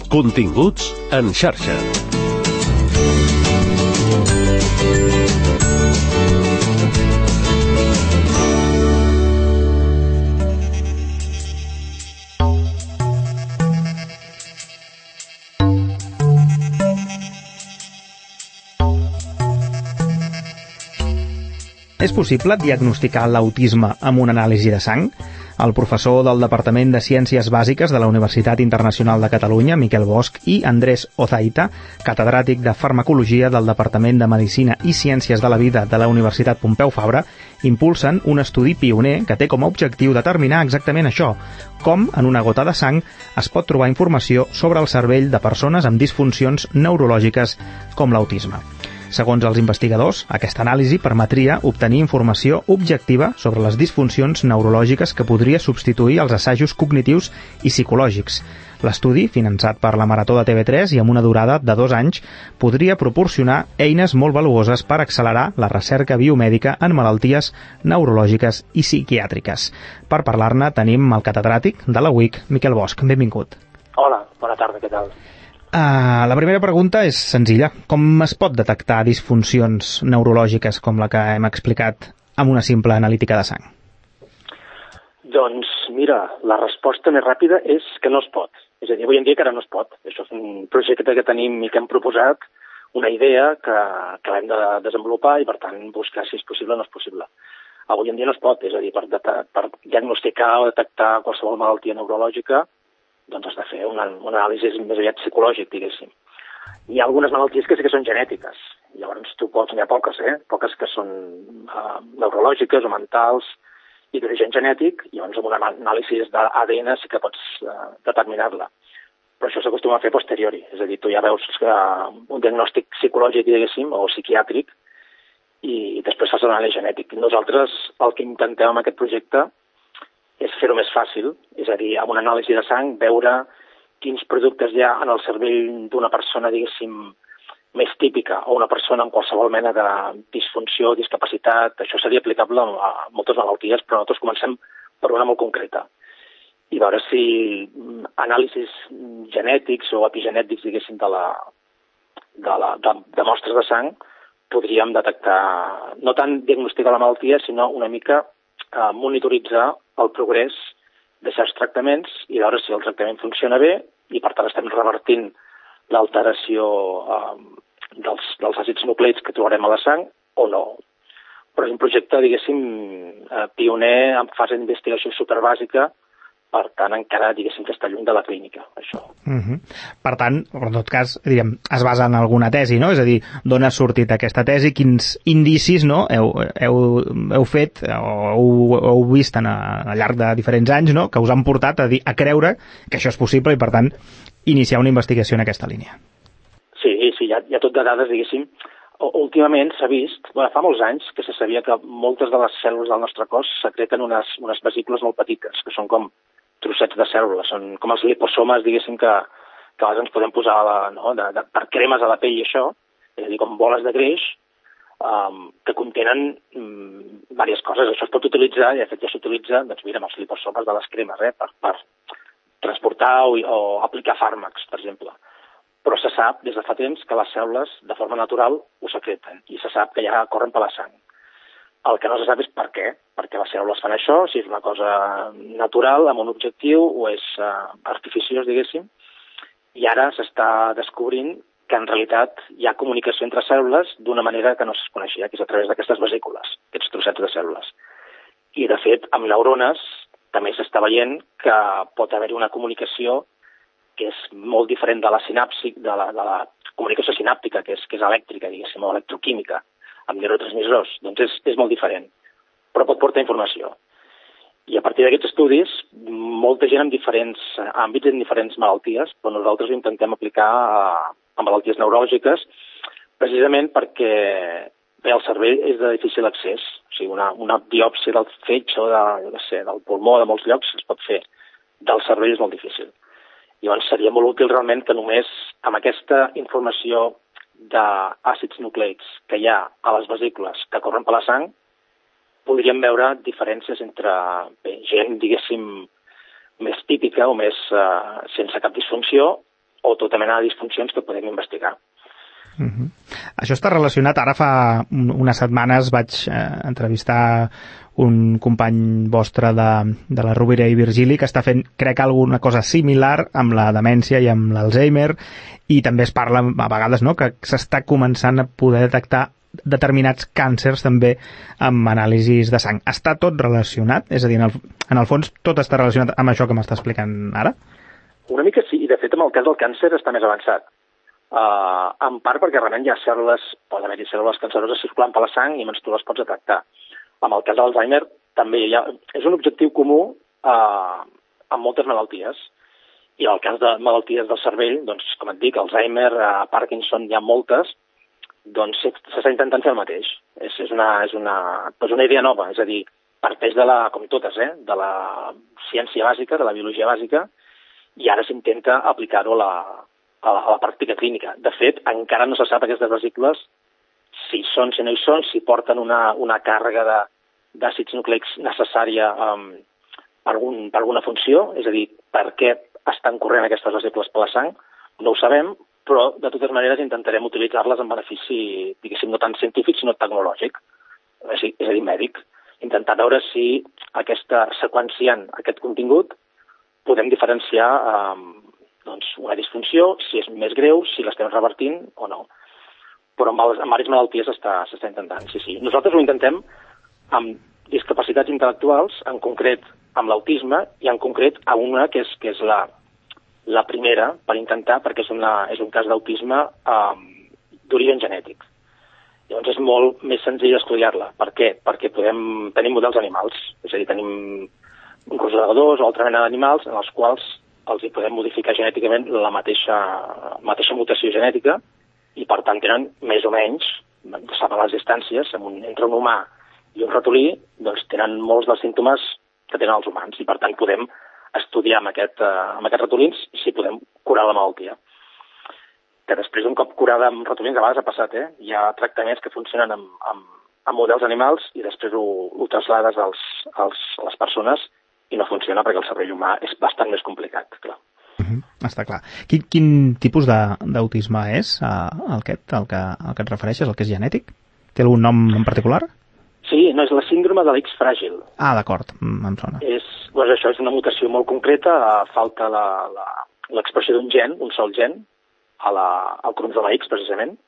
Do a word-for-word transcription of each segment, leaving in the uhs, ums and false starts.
Continguts en xarxa. És possible diagnosticar l'autisme amb una anàlisi de sang? El professor del Departament de Ciències Bàsiques de la Universitat Internacional de Catalunya, Miquel Bosch, i Andrés Ozaita, catedràtic de Farmacologia del Departament de Medicina i Ciències de la Vida de la Universitat Pompeu Fabra, impulsen un estudi pioner que té com a objectiu determinar exactament això, com en una gota de sang es pot trobar informació sobre el cervell de persones amb disfuncions neurològiques com l'autisme. Segons els investigadors, aquesta anàlisi permetria obtenir informació objectiva sobre les disfuncions neurològiques que podria substituir els assajos cognitius i psicològics. L'estudi, finançat per la Marató de T V tres i amb una durada de dos anys, podria proporcionar eines molt valuoses per accelerar la recerca biomèdica en malalties neurològiques i psiquiàtriques. Per parlar-ne tenim el catedràtic de la U I C, Miquel Bosch. Benvingut. Hola, bona tarda, què tal? Uh, la primera pregunta és senzilla. Com es pot detectar disfuncions neurològiques com la que hem explicat amb una simple analítica de sang? Doncs, mira, la resposta més ràpida és que no es pot. És a dir, avui en dia que ara no es pot. Això és un projecte que tenim i que hem proposat, una idea que, que l'hem de desenvolupar i, per tant, buscar si és possible o no és possible. Avui en dia no es pot, és a dir, per, per diagnosticar o detectar qualsevol malaltia neurològica, doncs has de fer una, una anàlisi més aviat psicològic, diguéssim. Hi ha algunes malalties que sí que són genètiques. Llavors tu pots, n'hi ha poques, eh? Poques que són uh, neurològiques o mentals i d'origen genètic, i llavors amb una anàlisi d'A D N sí que pots uh, determinar-la. Però això s'acostuma a fer posteriori, és a dir, tu ja veus uh, un diagnòstic psicològic, diguéssim, o psiquiàtric, i després fas l'anàlisi genètic. Nosaltres el que intentem amb aquest projecte és fer-ho més fàcil, és a dir, amb una anàlisi de sang, veure quins productes hi ha en el cervell d'una persona, diguéssim, més típica, o una persona amb qualsevol mena de disfunció, discapacitat. Això seria aplicable a moltes malalties, però nosaltres comencem per una molt concreta. I veure si anàlisis genètics o epigenètics, diguéssim, de, la, de, la, de, de mostres de sang, podríem detectar, no tant diagnosticar la malaltia, sinó una mica eh, monitoritzar el progrés de certs tractaments i veure si el tractament funciona bé i, per tant, estem revertint l'alteració eh, dels, dels àcids nucleics que trobarem a la sang o no. Però és un projecte, diguéssim, eh, pioner en fase d'investigació superbàsica, per tant, encara, diguéssim, que està lluny de la clínica, això. Uh-huh. Per tant, en tot cas, diguem, es basa en alguna tesi, no? És a dir, d'on ha sortit aquesta tesi, quins indicis, no?, heu, heu, heu fet o heu, heu vist en a, al llarg de diferents anys, no?, que us han portat a, dir, a creure que això és possible i, per tant, iniciar una investigació en aquesta línia. Sí, sí, hi ha, hi ha tot de dades, diguéssim. Últimament s'ha vist, bueno, fa molts anys que se sabia que moltes de les cèl·lules del nostre cos secreten unes, unes vesícules molt petites, que són com trossets de cèl·lules, són com els liposomes, diguéssim, que, que a vegades ens podem posar la, no, de, de, per cremes a la pell i això, és a dir, com boles de greix, um, que contenen um, diverses coses. Això es pot utilitzar, i de fet ja s'utilitza, doncs mira, amb els liposomes de les cremes, eh, per, per transportar o, o aplicar fàrmacs, per exemple. Però se sap des de fa temps que les cèl·lules, de forma natural, ho secreten, i se sap que ja corren per la sang. El que no se sap és per què, perquè les cèl·lules fan això, si és una cosa natural, amb un objectiu, o és uh, artificiós, diguéssim, i ara s'està descobrint que en realitat hi ha comunicació entre cèl·lules d'una manera que no es coneixia, que és a través d'aquestes vesícules, aquests trossets de cèl·lules. I, de fet, amb neurones també s'està veient que pot haver-hi una comunicació que és molt diferent de la sinapsi, de la, de la comunicació sinàptica, que és, que és elèctrica, diguéssim, o electroquímica, amb neurotransmissors, doncs és, és molt diferent, però pot portar informació. I a partir d'aquests estudis, molta gent en diferents àmbits, en diferents malalties, però nosaltres ho intentem aplicar a, a malalties neurològiques, precisament perquè bé, el cervell és de difícil accés, o sigui, una, una biòpsia del fetge o de, jo què sé, del pulmó, de molts llocs es pot fer, del cervell és molt difícil. Llavors seria molt útil realment que només amb aquesta informació d'àcids nucleics que hi ha a les vesícules que corren per la sang, podríem veure diferències entre bé, gent, diguéssim, més típica o més uh, sense cap disfunció, o tota mena de disfuncions que podem investigar. Uh-huh. Això està relacionat, ara fa unes setmanes vaig eh, entrevistar un company vostre de, de la Rovira i Virgili que està fent, crec, alguna cosa similar amb la demència i amb l'Alzheimer, i també es parla a vegades, no?, que s'està començant a poder detectar determinats càncers també amb anàlisis de sang. Està tot relacionat? És a dir, en el, en el fons tot està relacionat amb això que m'està explicant ara? Una mica sí, i de fet amb el cas del càncer està més avançat. Uh, en part perquè realment hi ha cèl·lules, poden haver-hi cèl·lules canceroses circulant per la sang i menys tu les pots detectar. Amb el cas de l'Alzheimer també hi ha, és un objectiu comú uh, amb moltes malalties. I en el cas de malalties del cervell, doncs, com et dic, Alzheimer, uh, Parkinson, hi ha moltes, doncs s'està intentant fer el mateix. És, és, una, és una, és una idea nova, és a dir, parteix de la, com totes, eh, de la ciència bàsica, de la biologia bàsica, i ara s'intenta aplicar-ho a la A la, a la pràctica clínica. De fet, encara no se sap aquestes vesícules si són, si no hi són, si porten una, una càrrega d'àcids nucleics necessària um, per, algun, per alguna funció, és a dir, per què estan corrent aquestes vesícules per la sang, no ho sabem, però de totes maneres intentarem utilitzar-les en benefici, diguéssim, no tant científic, sinó tecnològic, és a dir, mèdic. Intentar veure si aquesta, seqüenciant aquest contingut, podem diferenciar um, doncs, una disfunció, si és més greu, si l'estem revertint o no. Però amb, amb diverses malalties s'està intentant, sí, sí. Nosaltres ho intentem amb discapacitats intel·lectuals, en concret amb l'autisme, i en concret amb una que és, que és la, la primera per intentar, perquè és, una, és un cas d'autisme um, d'origen genètic. Llavors és molt més senzill estudiar-la. Per què? Perquè podem tenir models animals, és a dir, tenim rosegadors o altra mena d'animals en els quals els hi podem modificar genèticament la mateixa, mateixa mutació genètica i, per tant, tenen més o menys, saben les distàncies, un, entre un humà i un ratolí, doncs tenen molts dels símptomes que tenen els humans i, per tant, podem estudiar amb, aquest, uh, amb aquests ratolins si podem curar la malaltia. Que després, un cop curada amb ratolins, a vegades ha passat, eh? Hi ha tractaments que funcionen amb, amb, amb models animals i després ho, ho traslades als, als, a les persones i no funciona perquè el cervell humà és bastant més complicat, clar. Uh-huh, està clar. Quin, quin tipus d'autisme és uh, el, que, el, que, el que et refereixes, el que és genètic? Té algun nom en particular? Sí, no, és la síndrome de l'X fràgil. Ah, d'acord, em sona. És, doncs això és una mutació molt concreta, falta l'expressió d'un gen, un sol gen, a la, al cromosoma X, precisament,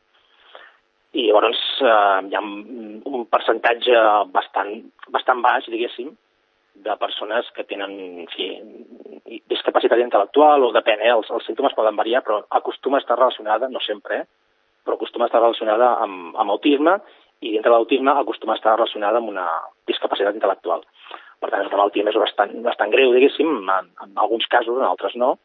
i llavors eh, hi ha un percentatge bastant, bastant baix, diguéssim, de persones que tenen, en fi, discapacitat intel·lectual o depèn, eh? els, els símptomes poden variar, però acostuma a estar relacionada, no sempre, eh? però acostuma a estar relacionada amb, amb autisme i dintre de l'autisme acostuma a estar relacionada amb una discapacitat intel·lectual. Per tant, és una malaltia més bastant, bastant greu, diguéssim, en, en alguns casos, en altres no,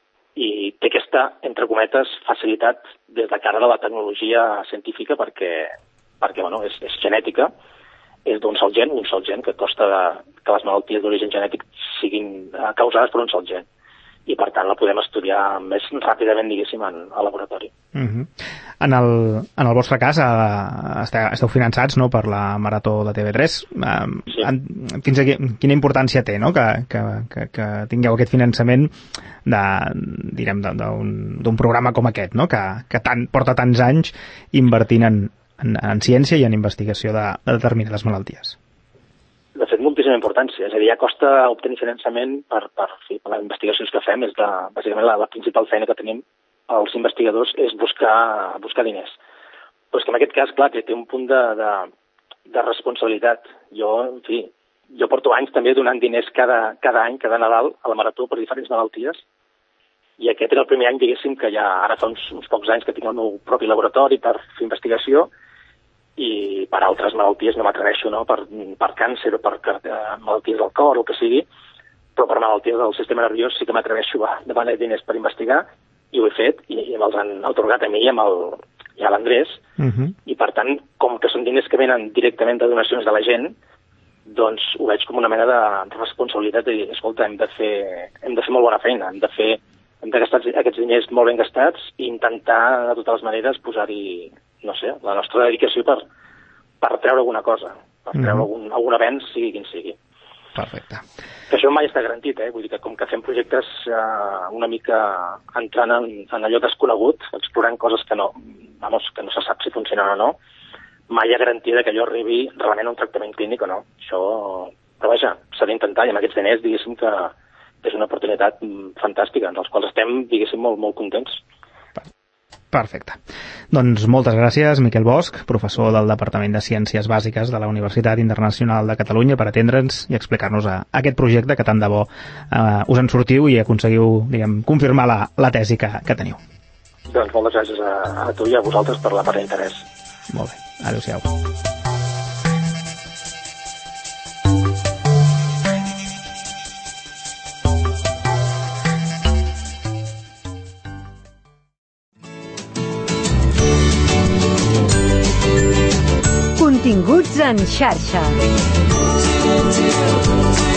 i té aquesta, entre cometes, facilitat des de cara de la tecnologia científica perquè, perquè bueno, és, és genètica, és d'un sol gen, un sol gen, que costa de, que les malalties d'origen genètic siguin causades per un sol gen. I, per tant, la podem estudiar més ràpidament, diguéssim, en, al laboratori. Uh-huh. En, el, en el vostre cas, uh, esteu, esteu finançats, no?, per la Marató de T V tres. Uh, sí. en, fins aquí, quina importància té, no?, que, que, que, que tingueu aquest finançament de, direm, d'un programa com aquest, no?, que, que tant, porta tants anys invertint en, en, en ciència i en investigació de, de determinades malalties. De fet, moltíssima importància. És a dir, ja costa obtenir finançament per, per, sí, per les investigacions que fem. És de, bàsicament, la, la principal feina que tenim els investigadors és buscar, buscar diners. Però és que en aquest cas, clar, que té un punt de, de, de responsabilitat. Jo, en fi, jo porto anys també donant diners cada, cada any, cada Nadal, a la Marató per diferents malalties. I aquest era el primer any, diguéssim, que ja ara fa uns, uns pocs anys que tinc el meu propi laboratori per fer investigació, i per altres malalties no m'atreveixo, no? Per, per càncer o per uh, malalties del cor o el que sigui, però per malalties del sistema nerviós sí que m'atreveixo a demanar diners per investigar, i ho he fet, i, i me'ls han atorgat a mi i, el, i a l'Andrés, uh-huh. I per tant, com que són diners que venen directament de donacions de la gent, doncs ho veig com una mena de responsabilitat de dir, escolta, hem de fer, hem de fer molt bona feina, hem de fer, hem de gastar aquests diners molt ben gastats i intentar de totes les maneres posar-hi, no sé, la nostra dedicació per, per treure alguna cosa, per treure mm-hmm. algun, algun avenç, sigui quin sigui. Perfecte. Que això mai està garantit, eh? Vull dir que com que fem projectes eh, una mica entrant en, en allò desconegut, explorant coses que no, vamos, que no se sap si funcionen o no, mai hi ha garantia que allò arribi realment a un tractament clínic o no. Això, però vaja, s'ha d'intentar, i amb aquests diners, diguéssim que és una oportunitat fantàstica, dels quals estem, diguéssim, molt, molt contents. Perfecte. Doncs moltes gràcies, Miquel Bosch, professor del Departament de Ciències Bàsiques de la Universitat Internacional de Catalunya, per atendre'ns i explicar-nos a, a aquest projecte que tant de bo eh, us en sortiu i aconseguiu, diguem, confirmar la, la tesi que, que teniu. Doncs moltes gràcies a, a tu i a vosaltres per la part d'interès. Molt bé. Adéu-siau. Continguts en xarxa.